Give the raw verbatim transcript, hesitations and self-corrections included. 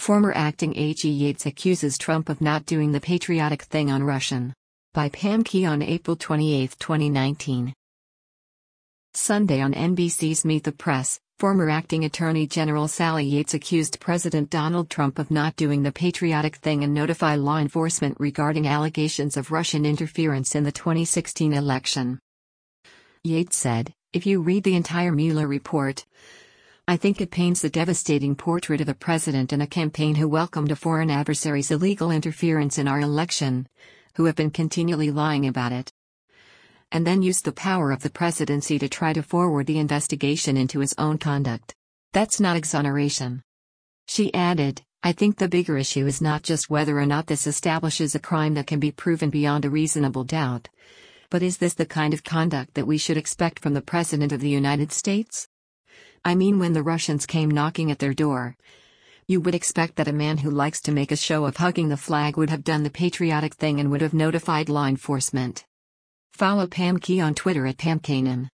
Former acting A G Yates accuses Trump of not doing the patriotic thing on Russian. By Pam Key on April twenty-eighth, twenty nineteen. Sunday on N B C's Meet the Press, former acting Attorney General Sally Yates accused President Donald Trump of not doing the patriotic thing and notify law enforcement regarding allegations of Russian interference in the twenty sixteen election. Yates said, "If you read the entire Mueller report, I think it paints a devastating portrait of a president and a campaign who welcomed a foreign adversary's illegal interference in our election, who have been continually lying about it, and then used the power of the presidency to try to forward the investigation into his own conduct. That's not exoneration." She added, "I think the bigger issue is not just whether or not this establishes a crime that can be proven beyond a reasonable doubt, but is this the kind of conduct that we should expect from the President of the United States? I mean, when the Russians came knocking at their door, you would expect that a man who likes to make a show of hugging the flag would have done the patriotic thing and would have notified law enforcement." Follow Pam Key on Twitter at Pam Kanan.